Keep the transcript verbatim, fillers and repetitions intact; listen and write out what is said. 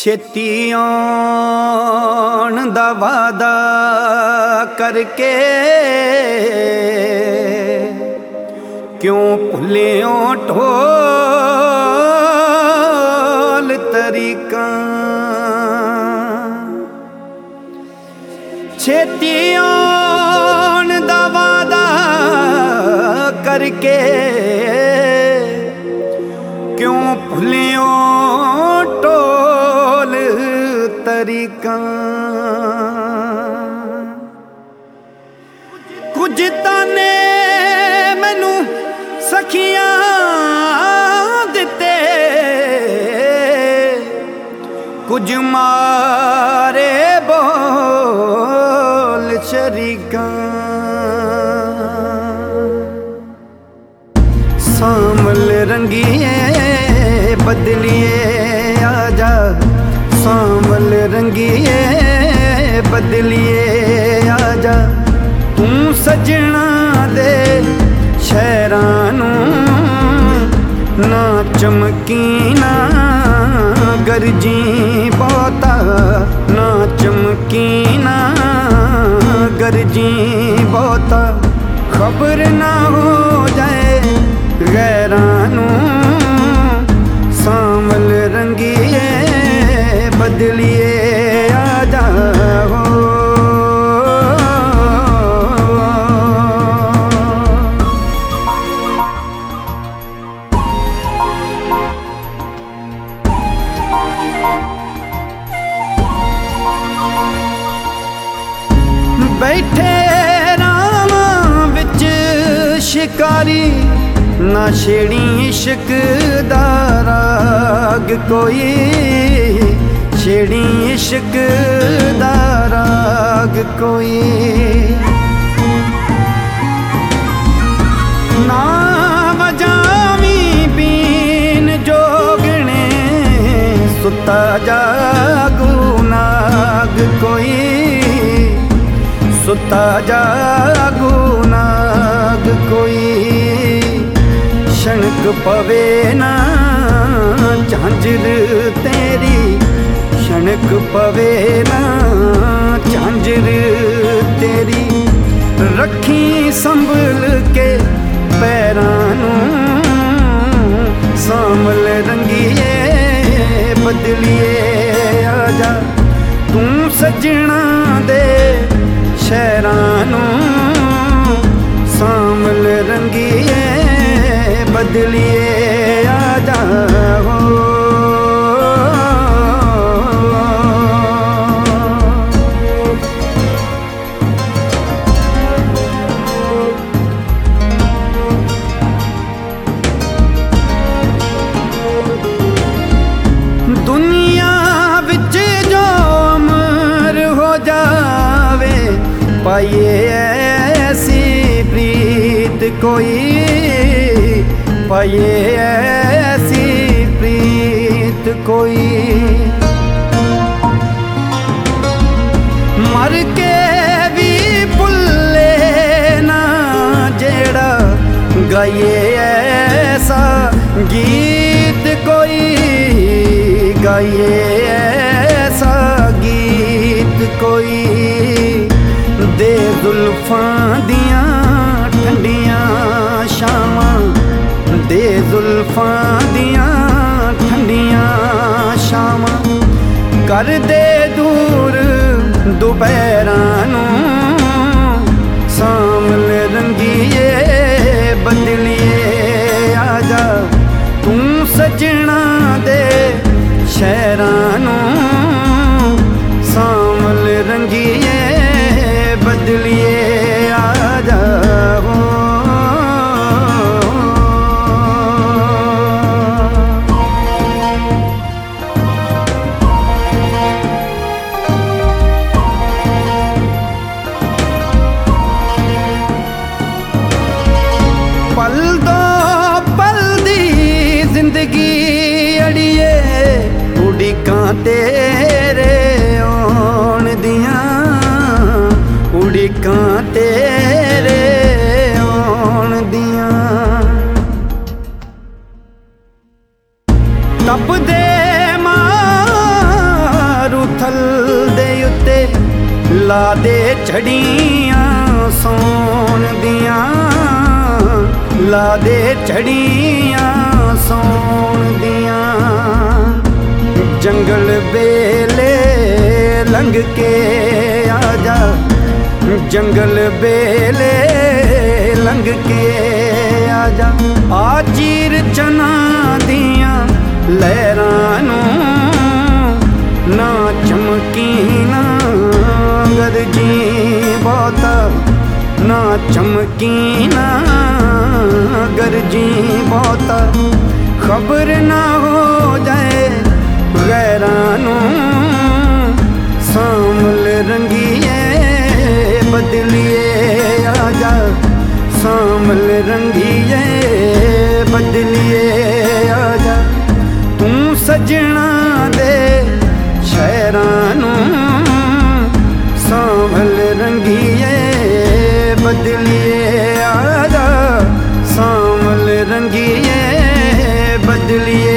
ਛੇਤੀ ਆਉਣ ਦਾ ਵਾਦਾ ਕਰਕੇ ਕਿਉਂ ਭੁੱਲਿਓ ਢੋਲ ਤਰੀਕਾਂ। ਛੇਤੀ ਆਉਣ ਦਾ ਵਾਦਾ ਕਰਕੇ ਕਿਉਂ ਭੁੱਲਿਓ ਢੋਲ ਤਰੀਕਾਂ। ਕੁਝ ਤਾਨੇ ਮੈਨੂੰ ਸਖੀਆਂ ਦਿੱਤੇ, ਕੁਝ ਮਾਰੇ ਬੋਲ ਸ਼ਰੀਕਾਂ। ਸਾਂਵਲ ਰੰਗੀਏ ਬਦਲੀਏ ਆਜਾ, ਸਾਂਵਲ ਰੰਗੀਏ ਬਦਲੀਏ ਆਜਾ। ਤੂੰ ਸਜਣਾ ਦੇ ਸ਼ਹਿਰਾਂ ਨੂੰ ਨਾ ਚਮਕੀ ਨਾ ਗਰਜੀ ਬਹੁਤਾ, ਨਾ ਚਮਕੀ ਨਾ ਗਰਜੀ ਬਹੁਤਾ। ਖਬਰ ਨਾ ਹੋ ਜਾਏ ਗੈਰਾਂ ਨੂੰ, ਸਾਂਵਲ ਰੰਗੀਏ ਬਦਲੀਏ ਆਜਾ ਹੋ। ਬੈਠੇ ਰਾਵਾਂ ਵਿੱਚ ਸ਼ਿਕਾਰੀ, ਨਾ ਛੇੜੀ ਇਸ਼ਕ ਦਾ ਰਾਗ ਕੋਈ, ਛੇੜੀ ਇਸ਼ਕ ਦਾ ਰਾਗ ਕੋਈ। ਨਾ ਵਜਾਵੀਂ ਬੀਨ ਜੋਗਣੇ, ਸੁੱਤਾ ਜਾਗੂ ਨਾਗ ਕੋਈ, ਸੁੱਤਾ ਜਾਗੂ ਨਾਗ ਕੋਈ। ਸ਼ਣਕ ਪਵੇ ਨਾ ਝਾਂਜਰ ਤੇਰੀ, ਸ਼ਣਕ ਪਵੇ ਨਾ ਝਾਂਜਰ ਤੇਰੀ। ਰੱਖੀ ਸੰਭਲ ਕੇ ਪੈਰਾਂ ਨੂੰ, ਸਾਂਵਲ ਰੰਗੀਏ ਬਦਲੀਏ ਆਜਾ। ਤੂੰ ਸਜਣਾ ਦੇ ਸ਼ਹਿਰਾਂ ਨੂੰ, ਸਾਂਵਲ ਰੰਗੀਏ ਬਦਲੀਏ ਆਜਾ ਹੋ। ਦੁਨੀਆ ਵਿੱਚ ਜੋ ਅਮਰ ਹੋ ਜਾਵੇ, ਪਾਈਏ ਐਸੀ ਪ੍ਰੀਤ ਕੋਈ, ਪਾਈਏ ਐਸੀ ਪ੍ਰੀਤ ਕੋਈ। ਮਰ ਕੇ ਵੀ ਭੁੱਲੇ ਨਾ ਜਿਹੜਾ, ਗਾਈਏ ਐਸਾ ਗੀਤ ਕੋਈ, ਗਾਈਏ ਐਸਾ ਗੀਤ ਕੋਈ। ਦੇ ਜ਼ੁਲਫਾਂ ਦੀਆਂ ਠੰਡੀਆਂ ਸ਼ਾਮਾਂ, ਦੇ ਜ਼ੁਲਫਾਂ ਦੀਆਂ ਠੰਡੀਆਂ ਸ਼ਾਮਾਂ। ਕਰ ਦੇ ਦੂਰ ਦੁਪਹਿਰਾਂ ਨੂੰ, ਸਾਂਵਲ ਰੰਗੀਏ ਬਦਲੀਏ ਆਜਾ। ਤੂੰ ਸਜਣਾ ਦੇ ਸ਼ਹਿਰਾਂ ਨੂੰ, ਸਾਂਵਲ ਰੰਗੀਏ ਬਦਲੀਏ ਆਜਾ ਹੋ। ਪਲ ਦੋ ਪਲ ਦੀ ਜ਼ਿੰਦਗੀ ਅੜੀਏ, ਉਡੀਕਾਂ ਲਾ ਦੇ ਝੜੀਆਂ ਸੌਣ ਦੀਆਂ, ਲਾ ਦੇ ਝੜੀਆਂ ਸੌਣ ਦੀਆਂ। ਜੰਗਲ ਵੇਲੇ ਲੰਘ ਕੇ ਆ ਜਾ, ਜੰਗਲ ਵੇਲੇ ਲੰਘ ਕੇ ਆ ਜਾ। ਆ ਚੀਰ ਚਨਾ ਦੀਆਂ ਲਹਿਰਾਂ ਨੂੰ, ਨਾ ਚਮਕੀ ਨਾ ਗਰਜੀ ਬਹੁਤਾ, ਨਾ ਚਮਕੀ ਨਾ ਗਰਜੀ ਬਹੁਤਾ। ਖਬਰ ਨਾ ਹੋ ਜਾਏ ਗੈਰਾਂ ਨੂੰ, ਸਾਂਵਲ ਰੰਗੀਏ ਬਦਲੀਏ ਆ ਜਾ, ਸਾਂਵਲ ਰੰਗੀਏ ਬਦਲੀਏ ਆ ਜਾ। ਤੂੰ ਸਜਣਾ ਦੇ ਸ਼ਹਿਰਾਂ ਨੂੰ, ਸਾਂਵਲ ਰੰਗੀਏ ਬਦਲੀਏ ਆ ਜਾ, ਸਾਂਵਲ ਰੰਗੀਏ ਬਦਲੀਏ